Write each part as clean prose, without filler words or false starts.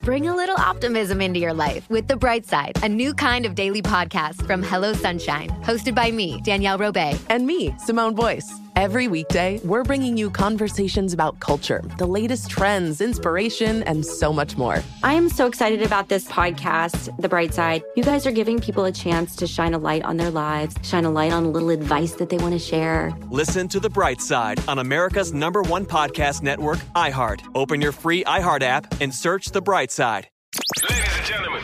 Bring a little optimism into your life with The Bright Side, a new kind of daily podcast from Hello Sunshine, hosted by me, Danielle Robay. And me, Simone Boyce. Every weekday, we're bringing you conversations about culture, the latest trends, inspiration, and so much more. I am so excited about this podcast, The Bright Side. You guys are giving people a chance to shine a light on their lives, shine a light on a little advice that they want to share. Listen to The Bright Side on America's #1 podcast network, iHeart. Open your free iHeart app and search The Bright Side. Ladies and gentlemen,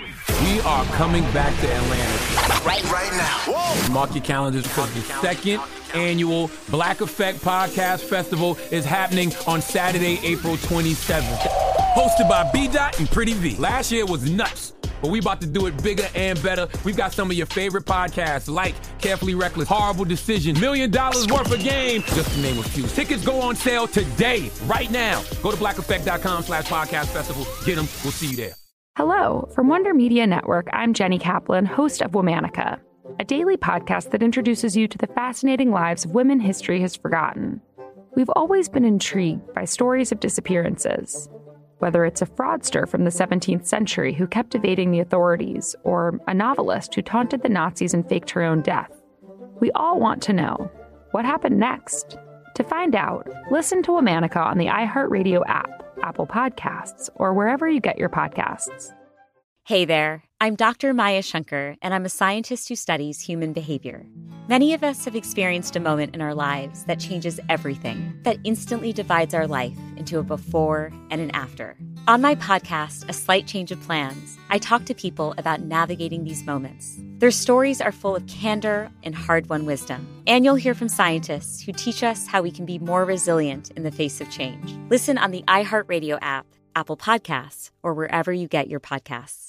we are coming back to Atlanta. Right now. Whoa. Mark your calendars because the second annual Black Effect Podcast Festival is happening on Saturday, April 27th. Hosted by B-Dot and Pretty V. Last year was nuts, but we about to do it bigger and better. We've got some of your favorite podcasts like Carefully Reckless, Horrible Decision, $1 Million Worth of Game, just to name a few. Tickets go on sale today, right now. Go to blackeffect.com/podcast festival. Get them. We'll see you there. Hello. From Wonder Media Network, I'm Jenny Kaplan, host of Womanica, a daily podcast that introduces you to the fascinating lives of women history has forgotten. We've always been intrigued by stories of disappearances, whether it's a fraudster from the 17th century who kept evading the authorities, or a novelist who taunted the Nazis and faked her own death. We all want to know, what happened next? To find out, listen to Womanica on the iHeartRadio app, Apple Podcasts, or wherever you get your podcasts. Hey there, I'm Dr. Maya Shankar, and I'm a scientist who studies human behavior. Many of us have experienced a moment in our lives that changes everything, that instantly divides our life into a before and an after. On my podcast, A Slight Change of Plans, I talk to people about navigating these moments. Their stories are full of candor and hard-won wisdom. And you'll hear from scientists who teach us how we can be more resilient in the face of change. Listen on the iHeartRadio app, Apple Podcasts, or wherever you get your podcasts.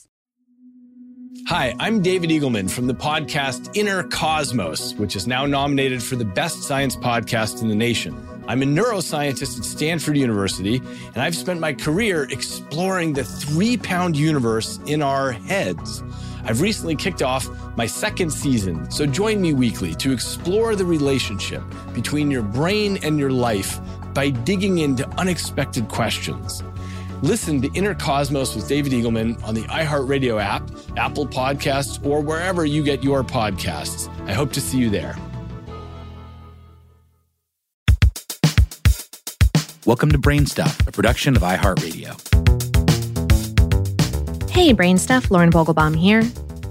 Hi, I'm David Eagleman from the podcast Inner Cosmos, which is now nominated for the best science podcast in the nation. I'm a neuroscientist at Stanford University, and I've spent my career exploring the 3-pound universe in our heads. I've recently kicked off my 2nd season, so join me weekly to explore the relationship between your brain and your life by digging into unexpected questions. Listen to Inner Cosmos with David Eagleman on the iHeartRadio app, Apple Podcasts, or wherever you get your podcasts. I hope to see you there. Welcome to Brain Stuff, a production of iHeartRadio. Hey, Brain Stuff, Lauren Vogelbaum here.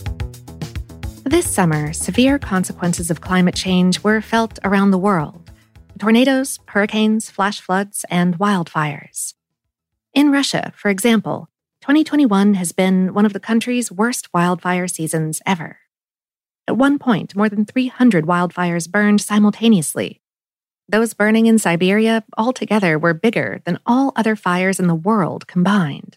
This summer, severe consequences of climate change were felt around the world. Tornadoes, hurricanes, flash floods, and wildfires. In Russia, for example, 2021 has been one of the country's worst wildfire seasons ever. At one point, more than 300 wildfires burned simultaneously. Those burning in Siberia altogether were bigger than all other fires in the world combined.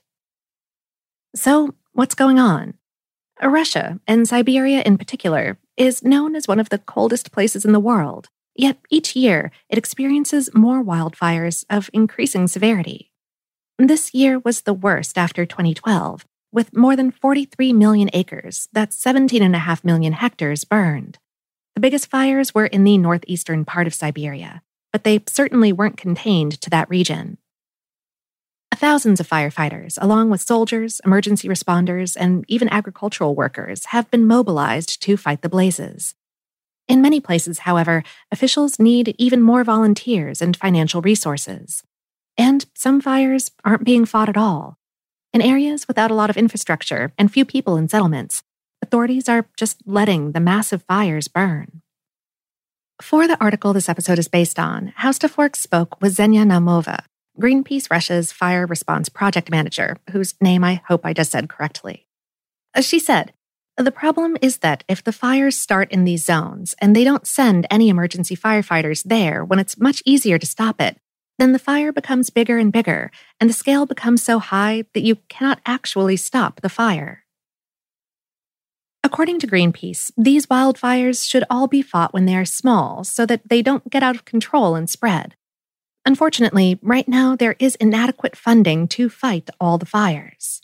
So, what's going on? Russia, and Siberia in particular, is known as one of the coldest places in the world, yet each year it experiences more wildfires of increasing severity. This year was the worst after 2012, with more than 43 million acres, that's 17.5 million hectares, burned. The biggest fires were in the northeastern part of Siberia, but they certainly weren't contained to that region. Thousands of firefighters, along with soldiers, emergency responders, and even agricultural workers, have been mobilized to fight the blazes. In many places, however, officials need even more volunteers and financial resources. And some fires aren't being fought at all. In areas without a lot of infrastructure and few people in settlements, authorities are just letting the massive fires burn. For the article this episode is based on, How Stuff Works spoke with Xenia Naumova, Greenpeace Russia's Fire Response Project Manager, whose name I hope I just said correctly. She said, the problem is that if the fires start in these zones and they don't send any emergency firefighters there when it's much easier to stop it, then the fire becomes bigger and bigger, and the scale becomes so high that you cannot actually stop the fire. According to Greenpeace, these wildfires should all be fought when they are small so that they don't get out of control and spread. Unfortunately, right now there is inadequate funding to fight all the fires.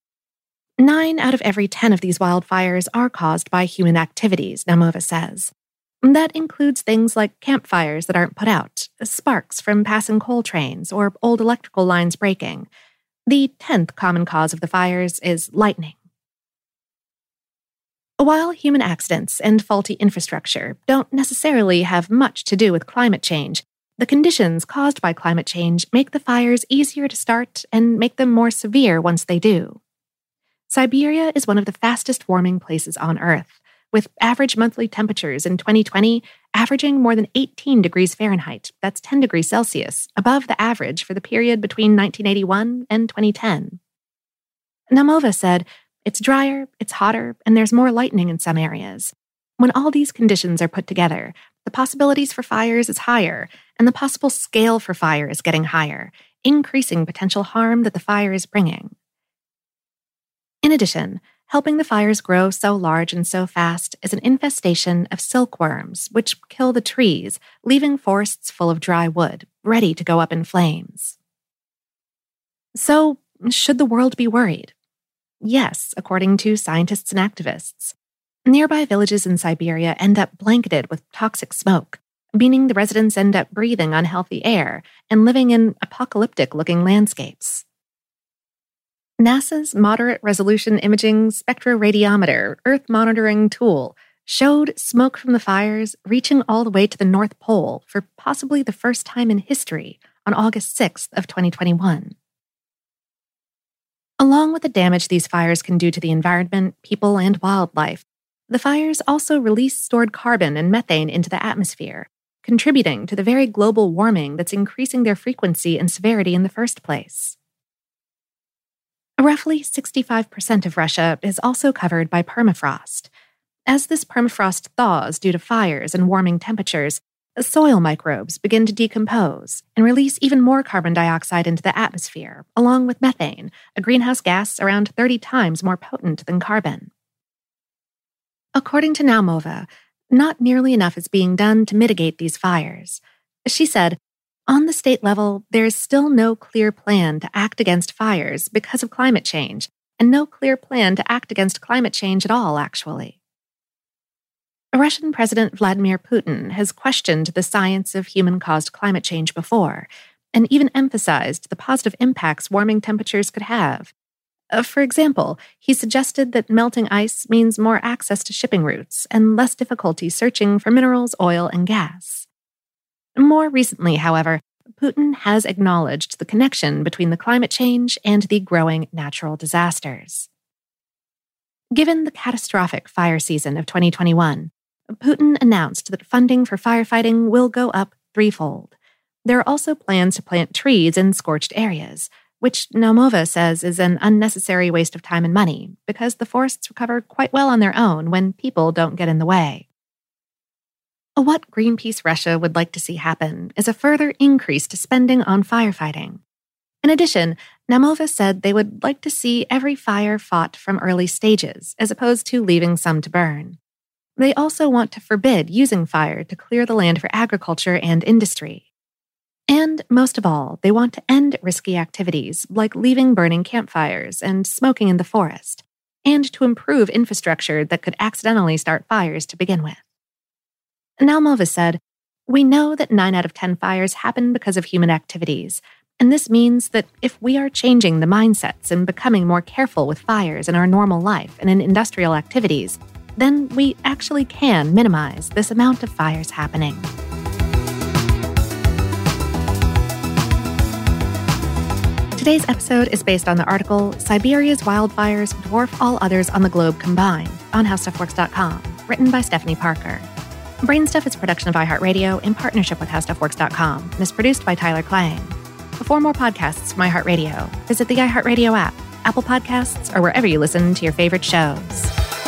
9 out of every 10 of these wildfires are caused by human activities, Naumova says. That includes things like campfires that aren't put out, sparks from passing coal trains, or old electrical lines breaking. The 10th common cause of the fires is lightning. While human accidents and faulty infrastructure don't necessarily have much to do with climate change, the conditions caused by climate change make the fires easier to start and make them more severe once they do. Siberia is one of the fastest warming places on Earth, with average monthly temperatures in 2020 averaging more than 18 degrees Fahrenheit, that's 10 degrees Celsius, above the average for the period between 1981 and 2010. Naumova said, "It's drier, it's hotter, and there's more lightning in some areas. When all these conditions are put together, the possibilities for fires is higher, and the possible scale for fire is getting higher, increasing potential harm that the fire is bringing." In addition, helping the fires grow so large and so fast is an infestation of silkworms, which kill the trees, leaving forests full of dry wood, ready to go up in flames. So, should the world be worried? Yes, according to scientists and activists. Nearby villages in Siberia end up blanketed with toxic smoke, meaning the residents end up breathing unhealthy air and living in apocalyptic-looking landscapes. NASA's moderate-resolution imaging spectroradiometer Earth monitoring tool showed smoke from the fires reaching all the way to the North Pole for possibly the first time in history on August 6th of 2021. Along with the damage these fires can do to the environment, people, and wildlife, the fires also release stored carbon and methane into the atmosphere, contributing to the very global warming that's increasing their frequency and severity in the first place. Roughly 65% of Russia is also covered by permafrost. As this permafrost thaws due to fires and warming temperatures, soil microbes begin to decompose and release even more carbon dioxide into the atmosphere, along with methane, a greenhouse gas around 30 times more potent than carbon. According to Naumova, not nearly enough is being done to mitigate these fires. She said, "On the state level, there is still no clear plan to act against fires because of climate change, and no clear plan to act against climate change at all, actually." Russian President Vladimir Putin has questioned the science of human-caused climate change before, and even emphasized the positive impacts warming temperatures could have. For example, he suggested that melting ice means more access to shipping routes and less difficulty searching for minerals, oil, and gas. More recently, however, Putin has acknowledged the connection between the climate change and the growing natural disasters. Given the catastrophic fire season of 2021, Putin announced that funding for firefighting will go up threefold. There are also plans to plant trees in scorched areas, which Naumova says is an unnecessary waste of time and money because the forests recover quite well on their own when people don't get in the way. What Greenpeace Russia would like to see happen is a further increase to spending on firefighting. In addition, Naumova said they would like to see every fire fought from early stages, as opposed to leaving some to burn. They also want to forbid using fire to clear the land for agriculture and industry. And most of all, they want to end risky activities like leaving burning campfires and smoking in the forest, and to improve infrastructure that could accidentally start fires to begin with. Naumova said, "We know that 9 out of 10 fires happen because of human activities, and this means that if we are changing the mindsets and becoming more careful with fires in our normal life and in industrial activities, then we actually can minimize this amount of fires happening." Today's episode is based on the article "Siberia's Wildfires Dwarf All Others on the Globe Combined" on HowStuffWorks.com, written by Stephanie Parker. Brainstuff is a production of iHeartRadio in partnership with HowStuffWorks.com and is produced by Tyler Klang. For more podcasts from iHeartRadio, visit the iHeartRadio app, Apple Podcasts, or wherever you listen to your favorite shows.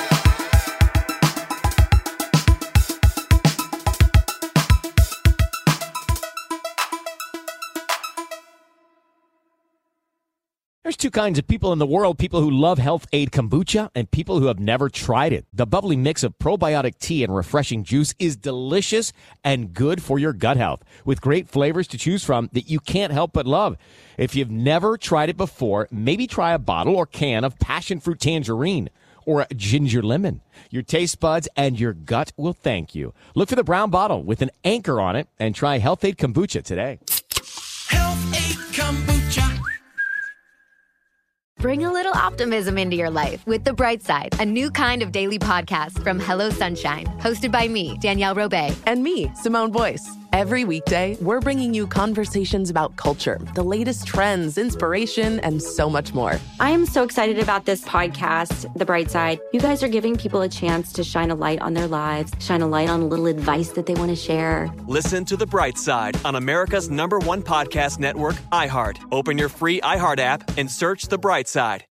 There's two kinds of people in the world, people who love Health Aid Kombucha and people who have never tried it. The bubbly mix of probiotic tea and refreshing juice is delicious and good for your gut health, with great flavors to choose from that you can't help but love. If you've never tried it before, maybe try a bottle or can of passion fruit tangerine or a ginger lemon. Your taste buds and your gut will thank you. Look for the brown bottle with an anchor on it and try Health Aid Kombucha today. Health Aid Kombucha. Bring a little optimism into your life with The Bright Side, a new kind of daily podcast from Hello Sunshine, hosted by me, Danielle Robay. And me, Simone Boyce. Every weekday, we're bringing you conversations about culture, the latest trends, inspiration, and so much more. I am so excited about this podcast, The Bright Side. You guys are giving people a chance to shine a light on their lives, shine a light on a little advice that they want to share. Listen to The Bright Side on America's #1 podcast network, iHeart. Open your free iHeart app and search The Bright Side.